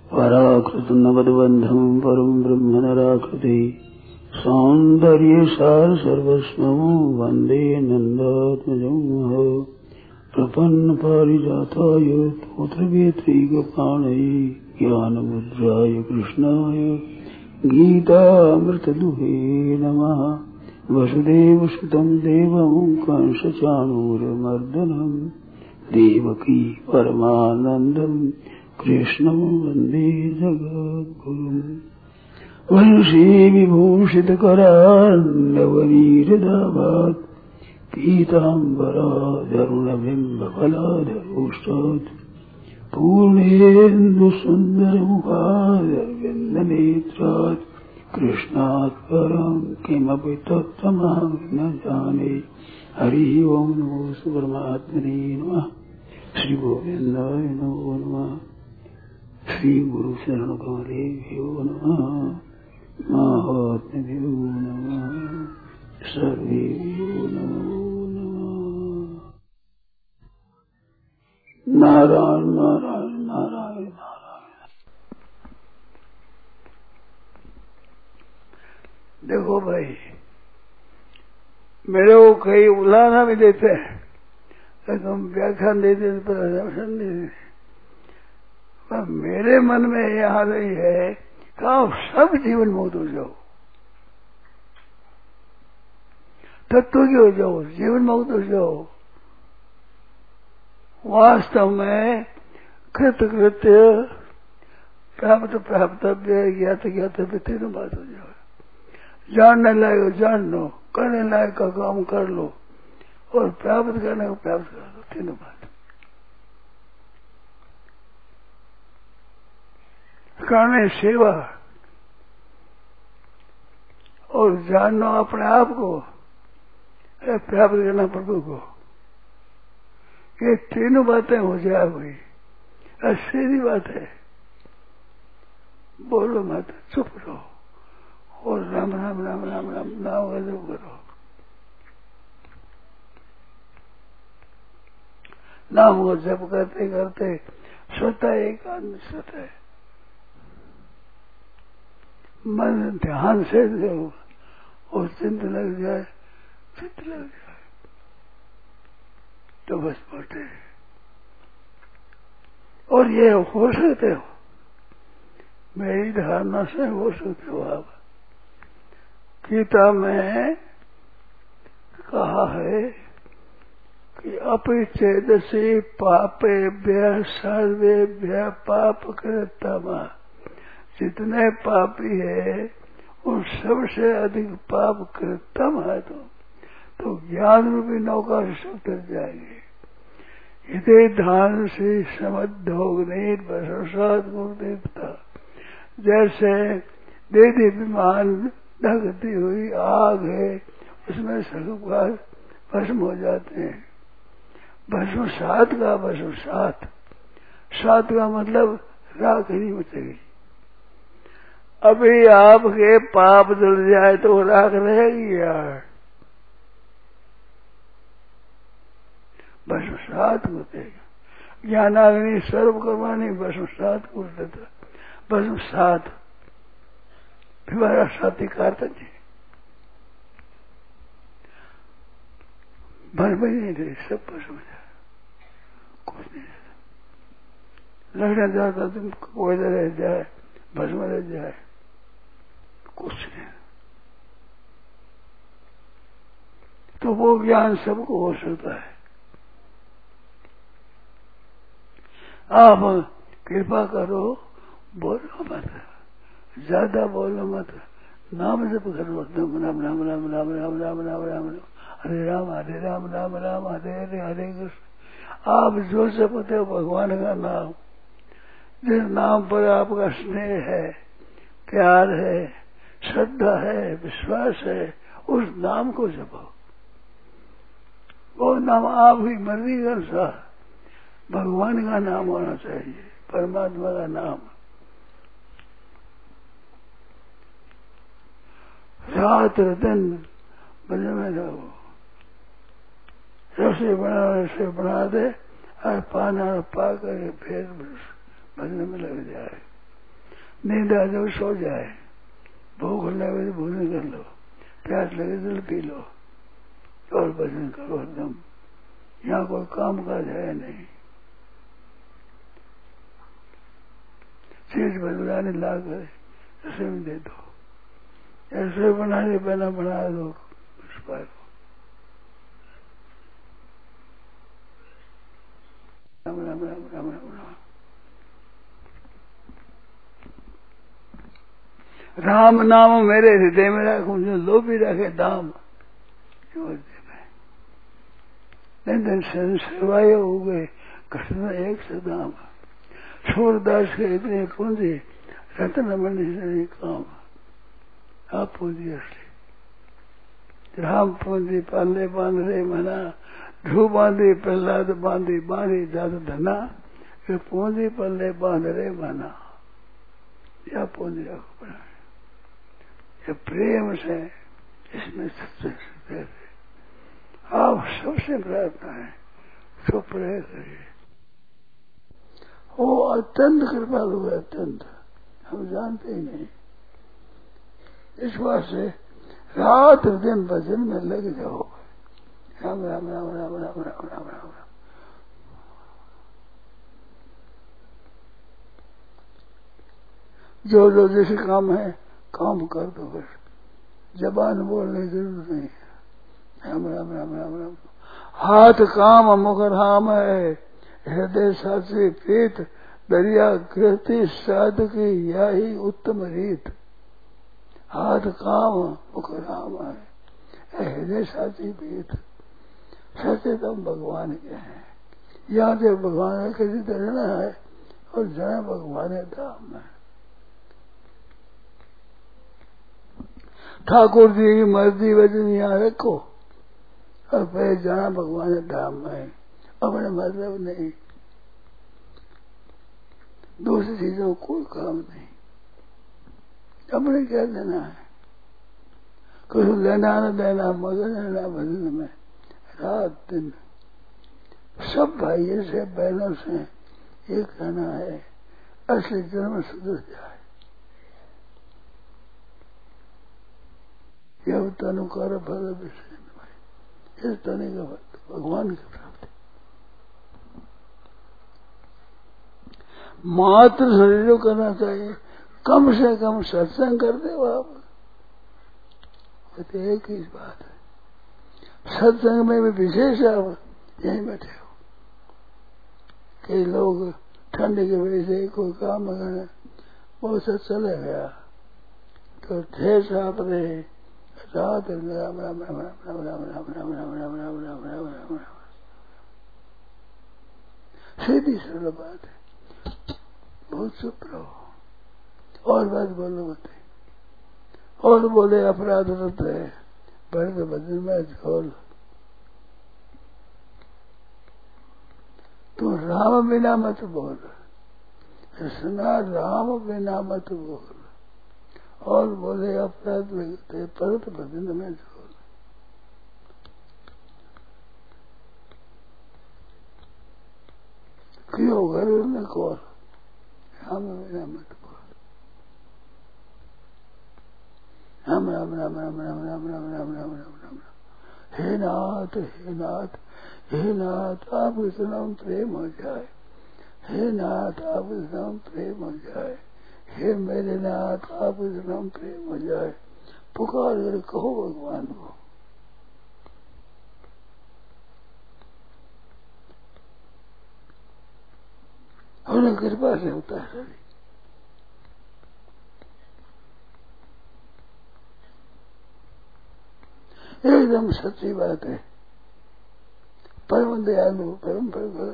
पराकृत नवद्बंधम परम ब्रह्म नराकृति सौंदर्य सार सर्वस्वं वंदे नंदात्मजं प्रपन्न पारिजाताय तोत्रवेत्रैकपाणये ज्ञानमुद्राय कृष्णाय गीतामृतदुहे नमः। वसुदेवसुतं देवं कंसचाणूरमर्दनं देवकी परमानन्दं कृष्णं वन्दे जगद्गुरुम्। वंशी विभूषितकरान्नवनीरदाभात् पीताम्बराधरुणबिम्बफलाधरोष्टात् पूर्णेन्दुसुन्दरमुखादरविन्दनेत्रात् कृष्णात् परं किमपि तत्त्वमहं न जाने। हरि ओं नमो परमात्मने नमः। श्री गोविन्दाय नमो नमः। श्री गुरु शरण कमलेभ्यो नमः। महात्म्यो नमः। सर्वेभ्यो नमो नमः। नारायण नारायण नारायण नारायण। देखो भाई, मेरे को कई उलाना भी देते हैं, हम व्याख्यान देते प्रदर्शन देते, पर मेरे मन में यह आ रही है कि आप सब जीवन मुक्त हो जाओ, तत्व की हो जाओ, जीवन मुक्त हो जाओ। वास्तव में कृत्य प्राप्त प्राप्तव्य ज्ञातव्य तीनों बात हो जाओ। जानने लायक जान लो, करने लायक का काम कर लो, और प्राप्त करने को प्राप्त कर लो, तीनों बात। करने सेवा और जानना अपने आप को, प्राप्त करना प्रभु को, ये तीनों बातें हो जाए हुई सीधी बात है। बोलो मत, चुप रहो और राम राम राम राम राम नाम गजब करो। नाम को जप करते करते स्वतः एकांत स्वतः मन ध्यान से दो और चिंता लग जाए, चित्त लग जाए तो बस पहुंचे। और ये हो सकते हो, मेरी धारणा से हो सकते हो आप। गीता में कहा है कि अपचेदसी पापेभ्य सर्वेभ्य पाप कृतमा, जितने पापी है उन सबसे अधिक पाप कृतम है। तो ज्ञान रूपी नौका से सब तर जाएंगे। इधे धान से समद्धोग्नि बसवसात गुरुदेवता, जैसे देदी विमान दगती हुई आग है, उसमें सब भस्म हो जाते हैं। भस्म सात का भस्म सात, सात का मतलब राख नहीं बचेगी। अभी आपके पाप जल जाए तो राख रहेगी यार, भस्म सात बचेगा। ज्ञानाग्नि सर्व करवानी भस्म सात को देता, भस्म सात हमारा साथी कार्तक जी भस्म नहीं दे, सब भस्म जाए, कुछ नहीं रहता। लड़ने जाता तुम कोई रह जाए, भस्म रह जाए, कुछ नहीं। तो वो ज्ञान सबको हो सकता है। आप कृपा करो, बोलो मत, ज्यादा बोलो मत, नाम जप करो, राम राम राम राम राम राम राम राम राम हरे राम राम राम हरे हरे हरे कृष्ण। आप जो जपते हो भगवान का नाम, जिस नाम पर आपका स्नेह है, प्यार है, श्रद्धा है, विश्वास है, उस नाम को जपो। वो नाम आपकी मर्जी का अनुसार भगवान का नाम होना चाहिए, परमात्मा का नाम। रात दिन बने में रहो, रसोई बना दे और पाना पा कर फिर बनने में लग जाए। नींद आ जाओ सो जाए, भूख लगे तो भोजन कर लो, प्यास लगे जल पी लो और भजन करो एकदम। यहाँ कोई काम काज है नहीं, चीज बदलाने ला कर रसोई में दे दो, रसोई बनाने बना बना दो, उस पर राम राम राम राम राम राम राम नाम मेरे हृदय में रखूं, जो लोभी रखे दाम दिन सेवाए हो गए, घटना एक सदाम। सूरदास के इतने पूंजी रत्न मणि से काम, आप पूंजी असली राम पूंजी पाले बांध रे मना, ध्रुव बांधी प्रहलाद बांधी बांधी जात धना, ये पूंजी पल्ले बांध रे मना, या पूंजी रखो बना, ये प्रेम से इसमें सत्य आप सबसे प्रार्थना है, तो प्रे करिए। वो अत्यंत कृपालु है, अत्यंत, हम जानते ही नहीं। इस बात से रात दिन भजन में लग जाओ, राम राम राम राम राम राम राम राम। जो जो जैसे काम है काम कर दो, बस जबान बोलने की जरूरत नहीं है। राम राम राम राम राम। हाथ काम मुख राम है, हृदय साची प्रीत, दरिया कृति साधकी यही उत्तम रीत। हाथ काम मुख राम है, हृदय साची प्रीत, सचेतम भगवान के हैं। यहाँ से भगवान का किसी रहना है और जाना भगवान धाम है। ठाकुर जी की मर्जी वजन यहाँ रखो और फिर जाना भगवान धाम में, अपने मतलब नहीं, दूसरी चीजों को कोई काम नहीं, अपने क्या देना है, कुछ लेना न देना, मगन लेना भजन में रात दिन। सब भाइयों से बहनों से ये कहना है, असली जन्म सुधर जाए, यह तनुकार फल विषय, इस तने का भगवान की प्राप्ति। मात्र शरीर करना चाहिए, कम से कम सत्संग कर दे आप, तो एक ही बात है। सत्संग में भी विशेष आप यहीं बैठे हो। कई लोग ठंड की वजह से कोई काम करना बहुत सा चले गया, तो थे साथ रहे रात राम राम राम राम राम राम राम राम राम राम राम राम राम राम राम। सीधी सरल बात है, बहुत चुप रहो और बात बोलो मत, और बोले अपराध रत है, भरत भजन में झोल। तू राम बिना मत बोल, सुना राम बिना मत बोल, और बोले अपराध लगते परत भजन में झोल। क्यों घर में कौर राम बिना मत बोल, राम राम राम राम राम राम राम राम राम राम राम। हे नाथ हे नाथ हे नाथ, आप नाम प्रेम हो जाए, हे नाथ आप नाम प्रेम हो जाए, हे मेरे नाथ आप नाम प्रेम हो जाए। पुकार कर कहो भगवान को। उन्हें कृपा से होता है। एकदम सच्ची बात है, परम दयालु परम भगवान।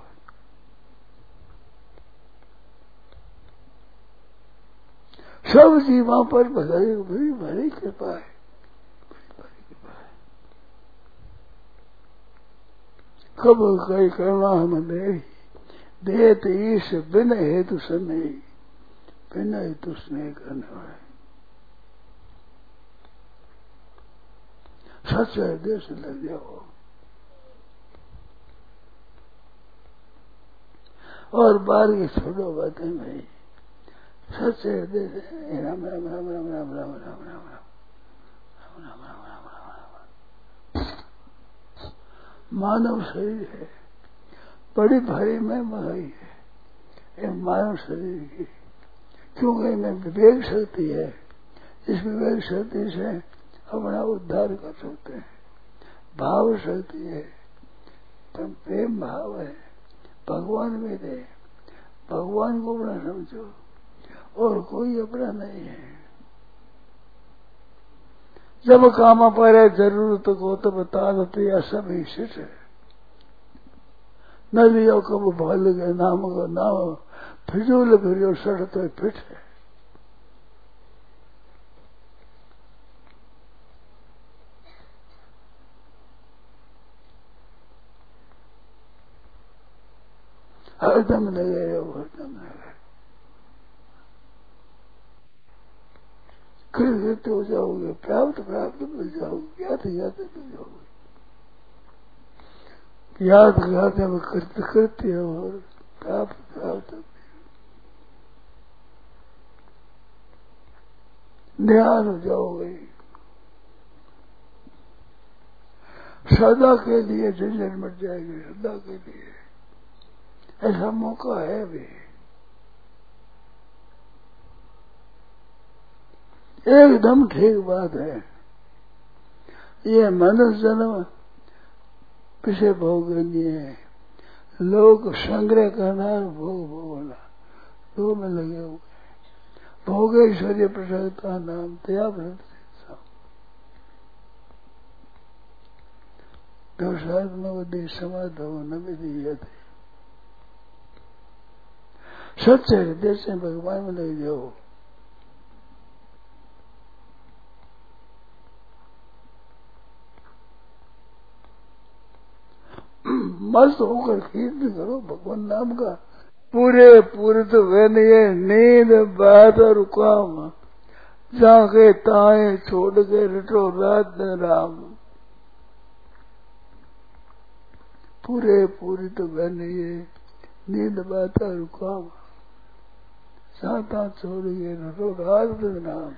सब जीवों पर बड़ी बड़ी कृपा है, बड़ी कृपा है। कब कई करना हम देत ईश बिन हेतु स्नेह, बिन हेतु स्नेह करने वाले सच हृदय से लग जाओ और बार की छोड़ो बातें भाई। सच्चे हृदय से राम राम राम राम राम राम राम राम राम राम राम राम राम। मानव शरीर है, बड़ी भारी में महंगाई है ये मानव शरीर की, क्योंकि इनमें विवेक शक्ति है। इस विवेक शक्ति से अपना उद्धार कर सकते हैं। भाव शक्ति है, प्रेम भाव है, भगवान में दे, भगवान को अपना समझो और कोई अपना नहीं है। जब काम पड़े जरूरत को तो बता देते या सभी शिट है। न लियो कब भल के नाम को नाम, फिजूल फिर सड़ तो फिट है। हरदम लगे रहो, हरदम लगे, कृत हो जाओगे, प्राप्त प्राप्त मिल जाओगे, याद याद मिल जाओगे, याद याद में कृत्य कृत्य और प्राप्त प्राप्त ध्यान हो जाओगे। सदा के लिए झंझट मट जाएगी, सदा के लिए ऐसा मौका है भी। एकदम ठीक बात है। ये मनुष्य जन्म पीछे भोग नहीं है, लोग संग्रह करना भोग भोगना दो में लगे हुए। भोगेश्वरी प्रसन्नता नाम तया दोषात्मक समाधो न विधि। सच्चे हृदय से भगवान में लग जाओ। मस्त होकर कीर्तन करो भगवान नाम का। पूरे पूरे तो वे नहीं है, नींद बात और काम जाके ताए छोड़ के रटो रात दिन राम। पूरे पूरी तो वे नहीं है, नींद बात और काम साता छोड़ के रटो रात दिन राम।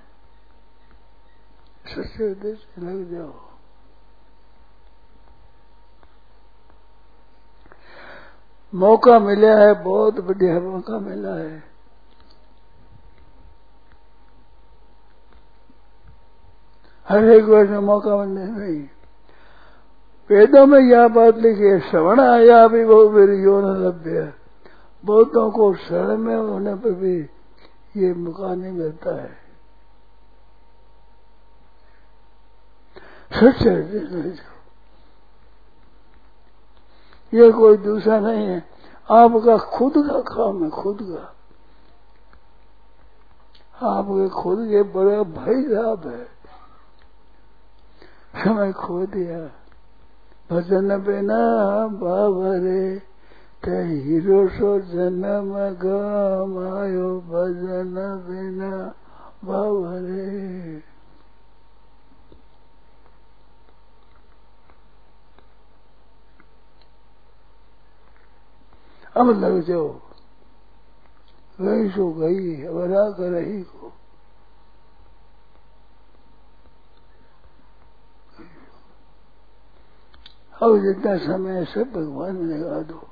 सच्चे हृदय से लग जाओ। मौका मिला है, बहुत बढ़िया मौका मिला है। हर एक वर्ष में मौका मिलने नहीं। वेदों में यह बात लिखी है, श्रवण आया भी वो मेरी यो न लभ्य। बहुतों को शरण में होने पर भी ये मौका नहीं मिलता है। सच है, ये कोई दूसरा नहीं है, आपका खुद का काम है, खुद का। आपके खुद के बड़े भाई साहब है। समय खो दिया भजन बिना बाबरे ते हीरो सो जन्म गमायो भजन बिना बाबरे। अब लग जाओ, गई सो गई, अब राग रही को। अब जितना समय सब भगवान में लगा दो।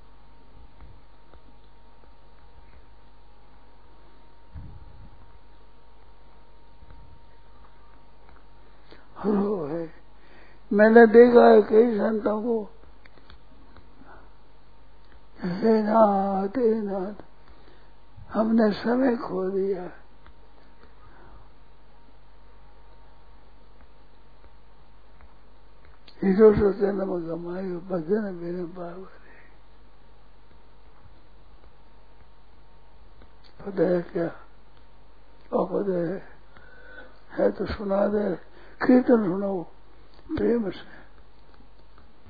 हो है, मैंने देखा है कई संतों को, हे नाथ हे नाथ, हमने समय खो दिया। हीरो सो जन्म गमायो भजन बिना बाबरे। पता है क्या? और पता है तो सुना दे, कीर्तन सुनो प्रेम से।